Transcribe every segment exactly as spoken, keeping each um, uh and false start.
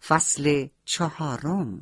فصل چهارم.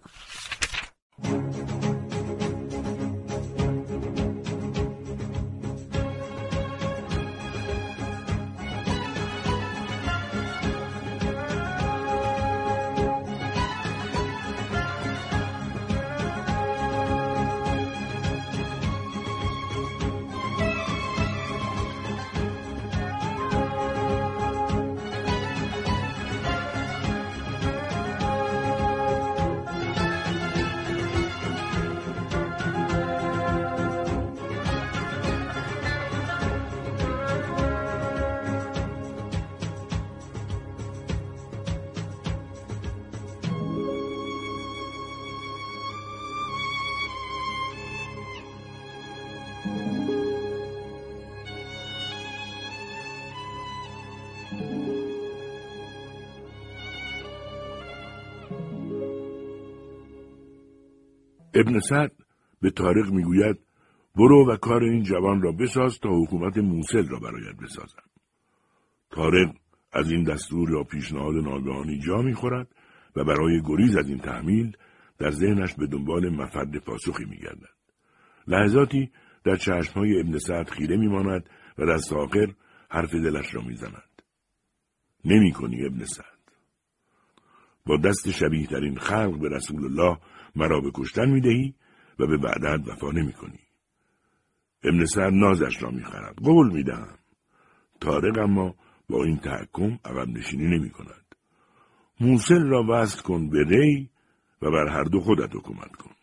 ابن سعد به طارق میگوید برو و کار این جوان را بساز تا حکومت موصل را برایت بسازم. طارق از این دستور یا پیشنهاد ناگهانی جا میخورد و برای گریز از این تحمیل در ذهنش به دنبال مفر پاسخی میگردد. لحظاتی در چشمهای ابن سعد خیره میماند و دست آخر حرف دلش را میزند. نمی کنی ابن سعد. با دست شبیه ترین خلق به رسول الله مرا به کشتن میدهی و به وعدت وفا نمی کنی. ابن سعد نازش را میخرد. قول میدهم. طارق اما با این تحکم عقب نشینی نمی کند. موصل را وصل کن به ری و بر هر دو خودت حکومت کن.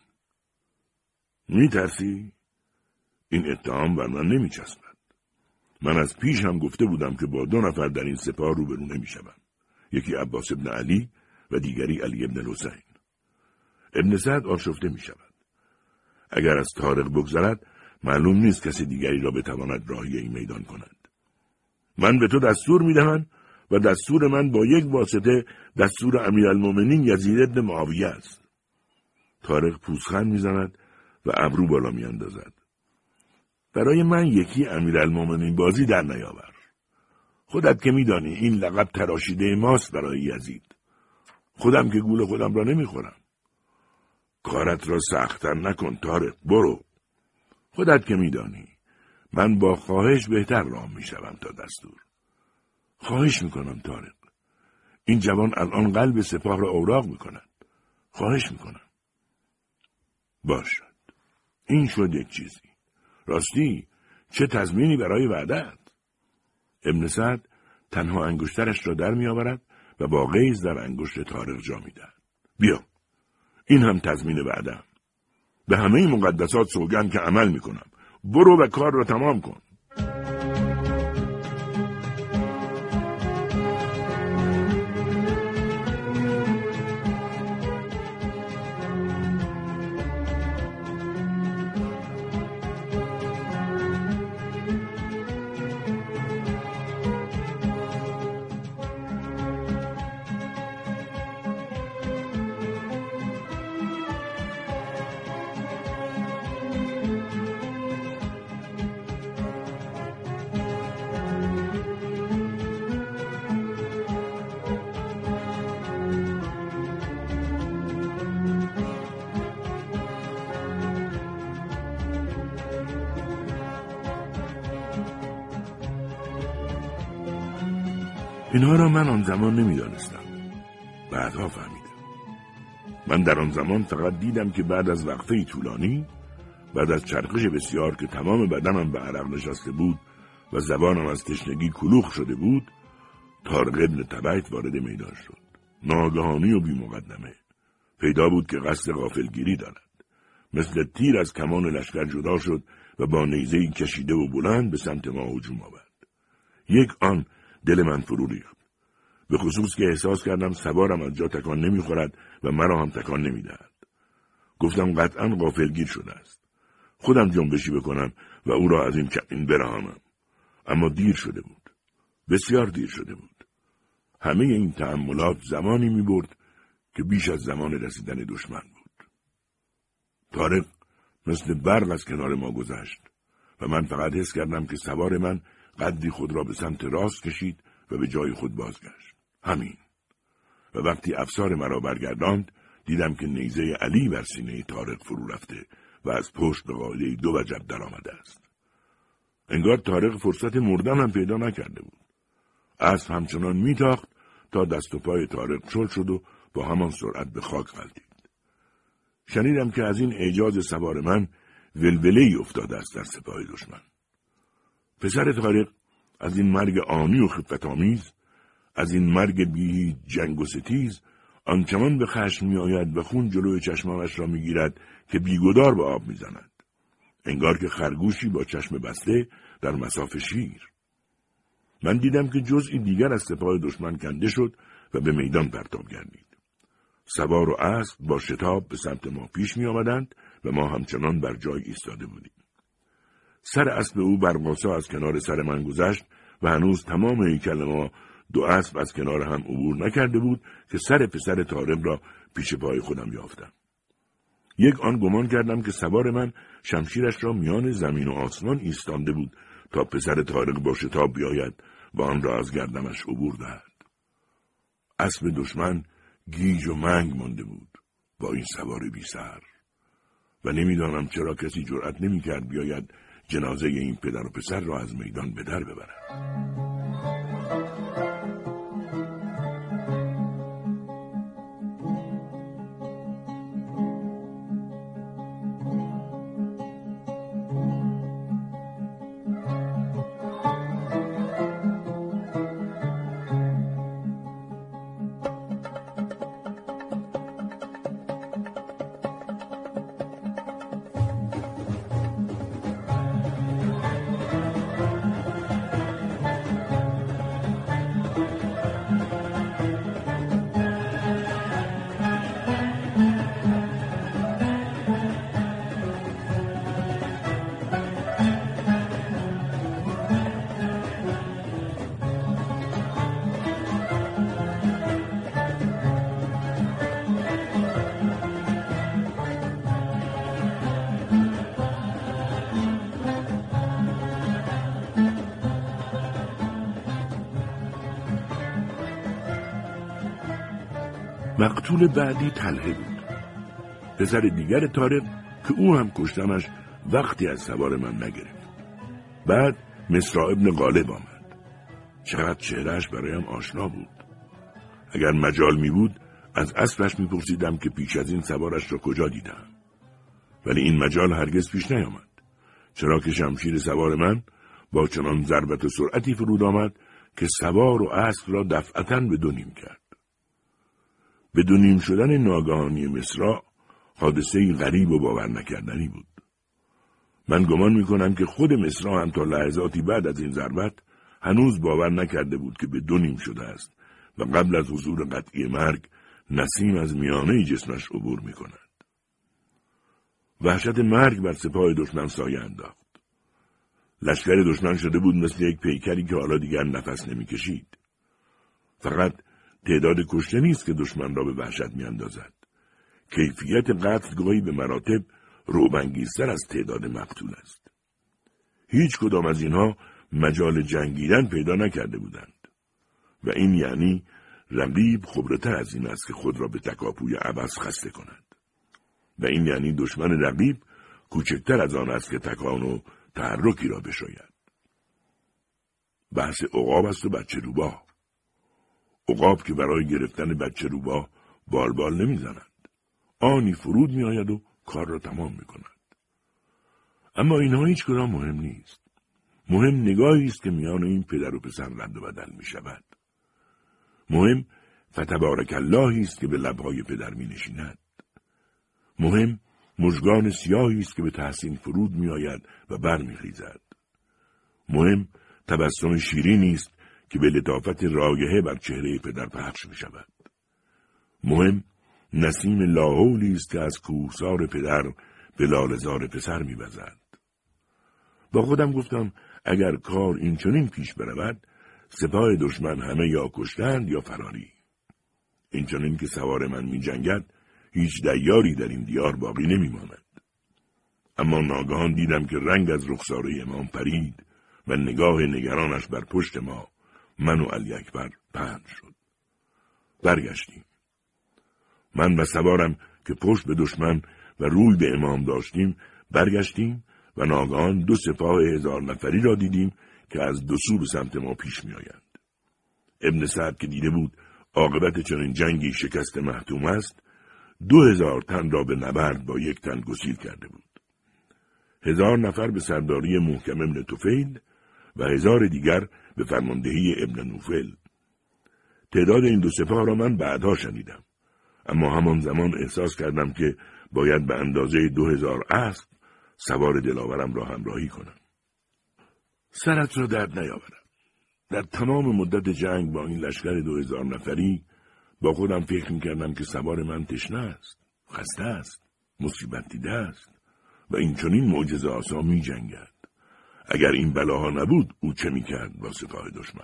می ترسی؟ این اتهام بر من نمی چسبد. من از پیش هم گفته بودم که با دو نفر در این سپاه روبرو نمی شدم. یکی عباس ابن علی و دیگری علی ابن الحسین. ابن سعد آشفته می شود. اگر از طارق بگذرد معلوم نیست کسی دیگری را بتواند راهی این میدان کند. من به تو دستور می دهم و دستور من با یک واسطه دستور امیرالمومنین یزید بن معاویه است. طارق پوزخند می زند و ابرو بالا می اندازد. برای من یکی امیرالمومنین بازی در نیاور. خودت که می دانی این لقب تراشیده ماست برای یزید. خودم که گول خودم را نمی خورم. کارت را سخت‌تر نکن طارق، برو. خودت که می دانی من با خواهش بهتر راه می شوم تا دستور. خواهش می کنم طارق. این جوان الان قلب سپاه را اوراق می کند. خواهش می کنم. باشد. این شد یک چیزی. راستی چه تضمینی برای وعدت؟ ابن سعد تنها انگشترش را در می آورد و با غیظ در انگشت طارق جا می دهد. بیا. این هم تضمین وعده‌ام. به همه مقدسات سوگند که عمل می کنم. برو و کار را تمام کن. اینها را من آن زمان نمی دانستم. بعدها فهمیدم. من در آن زمان فقط دیدم که بعد از وقفه طولانی، بعد از چرخش بسیار که تمام بدنم به عرق نشسته بود و زبانم از تشنگی کلوخ شده بود، طارق ابن تبیت وارد میدان شد. ناگهانی و بی مقدمه. پیدا بود که قصد غافلگیری دارد. مثل تیر از کمان لشکر جدا شد و با نیزه‌ای کشیده و بلند به سمت ما هجوم آورد. یک آن دل من فرو ریخت. به خصوص که احساس کردم سوارم از جا تکان نمیخورد و مرا هم تکان نمیدهد. گفتم قطعاً غافلگیر شده است. خودم جنبشی بکنم و او را از این کمین برهانم. اما دیر شده بود. بسیار دیر شده بود. همه این تأملات زمانی میبرد که بیش از زمان رسیدن دشمن بود. طارق مثل برق از کنار ما گذشت و من فقط حس کردم که سوار من قدری خود را به سمت راست کشید و به جای خود بازگشت. همین. و وقتی افسار مرا برگرداند دیدم که نیزه علی بر سینه طارق فرو رفته و از پشت به قاعده دو وجب در آمده است. انگار طارق فرصت مردن هم پیدا نکرده بود. اسب همچنان میتاخت تا دست و پای طارق شل شد و با همان سرعت به خاک غلتید. شنیدم که از این اعجاز سوار من ولوله‌ای افتاده است در سپاه دشمن. پسر طارق از این مرگ آنی و خفت‌آمیز، از این مرگ بی جنگ و ستیز، آنچنان به خشم می آید و خون جلوی چشمانش را می گیرد که بیگدار به آب می زند. انگار که خرگوشی با چشم بسته در مصاف شیر. من دیدم که جزئی دیگر از سپاه دشمن کنده شد و به میدان پرتاب گردید. سوار و اسب با شتاب به سمت ما پیش می آمدند و ما همچنان بر جای ایستاده بودیم. سر اسب او برقاسا از کنار سر من گذشت و هنوز تمام هیکل ما دو اسب از کنار هم عبور نکرده بود که سر پسر طارق را پیش پای خودم یافتم. یک آن گمان کردم که سوار من شمشیرش را میان زمین و آسمان ایستانده بود تا پسر طارق با شتاب بیاید و آن را از گردنش عبور دهد. اسب دشمن گیج و منگ مانده بود با این سوار بی سر و نمیدانم چرا کسی جرأت نمی‌کرد بیاید جنازه این پدر و پسر را از میدان به در ببرد. مقتول بعدی طلحه بود. پسر دیگر طارق که او هم کشتنش وقتی از سوار من نگرفت. بعد مصرع ابن غالب آمد. چقدر چهرهش برایم آشنا بود. اگر مجال می بود از اسبش می پرسیدم که پیش از این سوارش را کجا دیدم. ولی این مجال هرگز پیش نیامد. چرا که شمشیر سوار من با چنان ضربت و سرعتی فرود آمد که سوار و اسب را دفعتاً به دو نیم کرد. به دو نیم شدن ناگهانی مصرع حادثه‌ای غریب و باور نکردنی بود. من گمان می‌کنم که خود مصرع هم تا لحظاتی بعد از این ضربت هنوز باور نکرده بود که به دو نیم شده است و قبل از حضور قطعی مرگ نسیم از میانه جسمش عبور می‌کند. وحشت مرگ بر سپاه دشمن سایه انداخت. لشکر دشمن شده بود مثل یک پیکری که حالا دیگر نفس نمی‌کشید. فقط تعداد کشته نیست که دشمن را به وحشت می‌اندازد. کیفیت قتل گاهی به مراتب رعب‌انگیزتر از تعداد مقتول است. هیچ کدام از اینها مجال جنگیدن پیدا نکرده بودند. و این یعنی رقیب خبره‌تر از این است که خود را به تکاپوی عبث خسته کند. و این یعنی دشمن رقیب کوچکتر از آن است که تکان و تحرکی را بشاید. بحث عقاب است و بچه روباه. عقاب که برای گرفتن بچه روباه بال بال نمی زند. آنی فرود می آید و کار را تمام می کند. اما اینها هیچ کدام مهم نیست. مهم نگاهی است که میان این پدر و پسر رد و بدل می شود. مهم فتبارک اللهی است که به لبهای پدر می نشیند. مهم مژگان سیاهی است که به تحسین فرود می آید و بر می خیزد. مهم تبسم شیرینی است که به لطافت رایحه بر چهره پدر پخش می شود. مهم نسیم لاحولی است که از کوهسار پدر به لاله‌زار پسر می وزد. با خودم گفتم اگر کار این چنین پیش برود سپاه دشمن همه یا کشتند یا فراری. این چنین که سوار من می جنگد هیچ دیاری در این دیار باقی نمی ماند. اما ناگهان دیدم که رنگ از رخساره امام پرید و نگاه نگرانش بر پشت ما من و علی اکبر پهن شد. برگشتیم. من و سوارم که پشت به دشمن و روی به امام داشتیم برگشتیم و ناگهان دو سپاه هزار نفری را دیدیم که از دو سو به سمت ما پیش می آیند. ابن سعد که دیده بود عاقبت چنین جنگی شکست محتوم است، دو هزار تن را به نبرد با یک تن گسیل کرده بود. هزار نفر به سرداری محکم ابن طفیل و هزار دیگر به فرماندهی ابن نوفل. تعداد این دو سپاه را من بعدها شنیدم، اما همان زمان احساس کردم که باید به اندازه دو هزار اسب سوار دلاورم را همراهی کنم. سرت را درد نیاورم. در تمام مدت جنگ با این لشکر دو هزار نفری با خودم فکر می‌کردم که سوار من تشنه است، خسته است، مصیبت دیده است و این چنین معجزه آسا می جنگد. اگر این بلاها نبود او چه می‌کرد با سپاه دشمن؟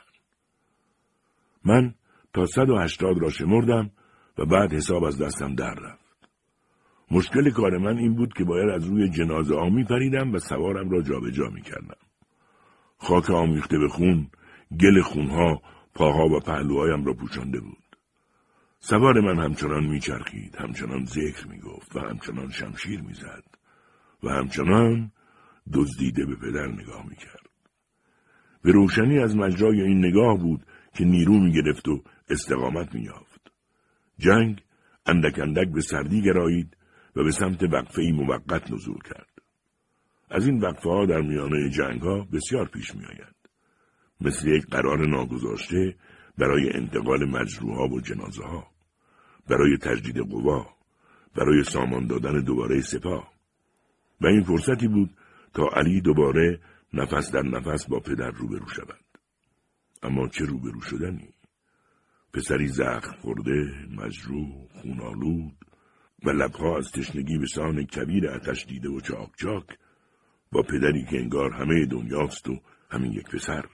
من تا صد و هشتاد را شمردم و بعد حساب از دستم در رفت. مشکل کار من این بود که باید از روی جنازه ها می پریدم و سوارم را جابجا می کردم. خاک آمیخته به خون، گل خونها پاها و پهلوهایم را پوشانده بود. سوار من همچنان می چرخید، همچنان ذکر می گفت و همچنان شمشیر می زد و همچنان دزدیده به پدر نگاه می کرد. به روشنی از مجرای این نگاه بود که نیرو می گرفت و استقامت می یافت. جنگ اندک اندک به سردی گرایید و به سمت وقفه‌ای موقت نزول کرد. از این وقفه ها در میانه جنگ ها بسیار پیش می آید. مثل یک قرار ناگذاشته برای انتقال مجروحها و جنازه ها، برای تجدید قوا، برای سامان دادن دوباره سپاه. و این فرصتی بود تا علی دوباره نفس در نفس با پدر روبرو شود. اما چه روبرو شدنی؟ پسری زخم خورده، مجروح، خونالود و لبها از تشنگی به سان کبیر آتش دیده و چاک چاک، با پدری که انگار همه دنیاست و همین یک پسر.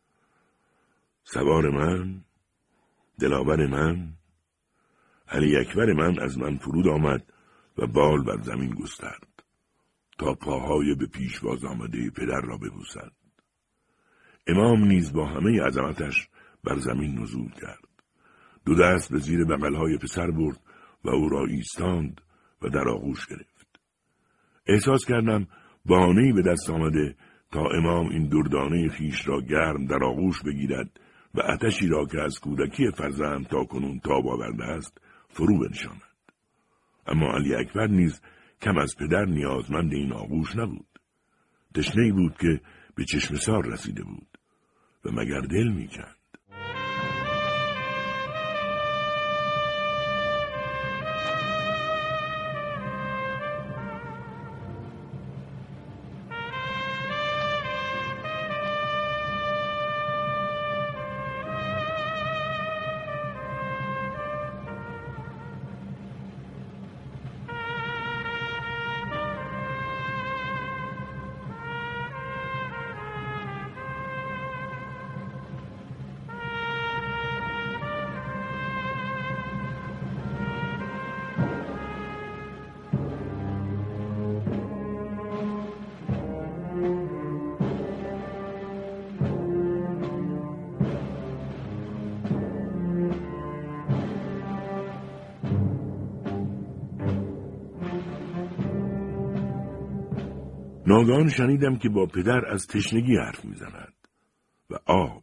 سوار من، دلاور من، علی اکبر من از من فرود آمد و بال بر زمین گسترد تا پاهای به پیش باز آمده پدر را ببوسد. امام نیز با همه عظمتش بر زمین نزول کرد. دو دست به زیر بغلهای پسر برد و او را ایستاند و در آغوش گرفت. احساس کردم بهانه‌ای به دست آمده تا امام این دردانه خیش را گرم در آغوش بگیرد و آتشی را که از کودکی فرزند تا کنون تاب آورده است فرو بنشاند. اما علی اکبر نیز کم از پدر نیازمند این آغوش نبود. تشنه‌ای بود که به چشم سار رسیده بود و مگر دل می‌کند. ناگهان شنیدم که با پدر از تشنگی حرف میزند و آب.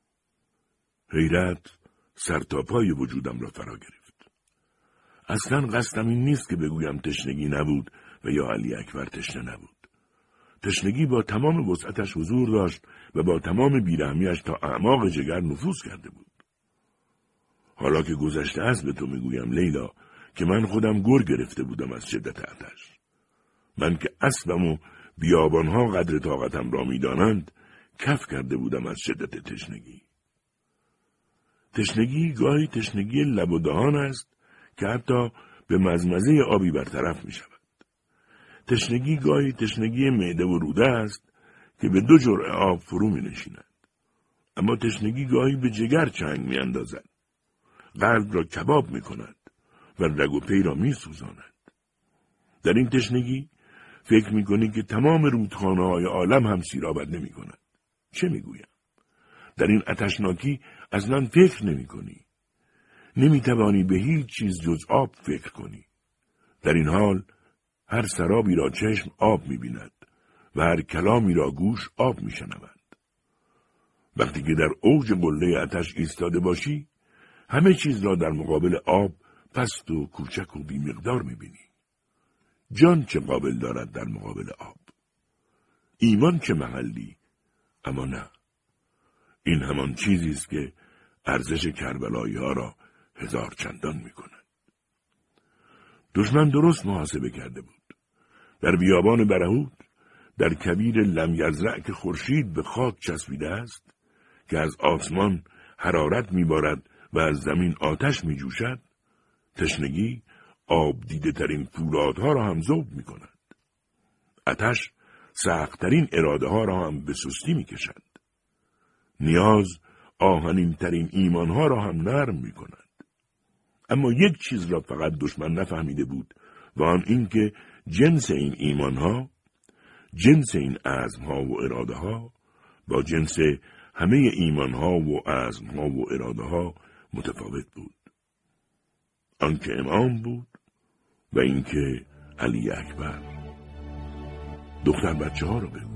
حیرت سرتاپای وجودم را فرا گرفت. اصلا قصدم این نیست که بگویم تشنگی نبود و یا علی اکبر تشنه نبود. تشنگی با تمام وسعتش حضور داشت و با تمام بیرحمیش تا اعماق جگر نفوذ کرده بود. حالا که گذشته است به تو میگویم لیلا که من خودم گر گرفته بودم از شدت آتش. من که اسبم و بیابانها قدر طاقتم را میدانند کف کرده بودم از شدت تشنگی. تشنگی گاهی تشنگی لب و دهان است که حتی به مزمزه آبی برطرف می شود. تشنگی گاهی تشنگی معده و روده است که به دو جرعه آب فرو می نشیند. اما تشنگی گاهی به جگر چنگ می اندازد. قلب را کباب می کند و رگ و پی را می سوزاند. در این تشنگی فکر می کنی که تمام رودخانه های عالم هم سیرابت نمی کند. چه می گویم؟ در این آتشناکی اصلا فکر نمی کنی. نمیتوانی به هیچ چیز جز آب فکر کنی. در این حال هر سرابی را چشم آب می‌بیند و هر کلامی را گوش آب می‌شنود. وقتی که در اوج قله آتش ایستاده باشی، همه چیز را در مقابل آب پست و کوچک و بی‌مقدار می‌بینی. جان چه قابل دارد در مقابل آب؟ ایمان چه محلی؟ اما نه. این همان چیزی است که ارزش کربلایی ها را هزار چندان می‌کند. دشمن درست محاسبه کرده بود. در بیابان برهوت، در کویر لم یزرع که خورشید به خاک چسبیده است، که از آسمان حرارت می‌بارد و از زمین آتش می‌جوشد، تشنگی آب دیده ترین فولادها را هم ذوب می‌کند. آتش سخت‌ترین اراده ها را هم به سستی می‌کشد. نیاز آهنین ترین ایمان ها را هم نرم می‌کند. اما یک چیز را فقط دشمن نفهمیده بود و آن این که جنس این ایمان ها، جنس این عزم ها و اراده ها با جنس همه ایمان ها و عزم ها و اراده ها متفاوت بود. آن که امام بود و این که علی اکبر. دختر بچه ها را بگو.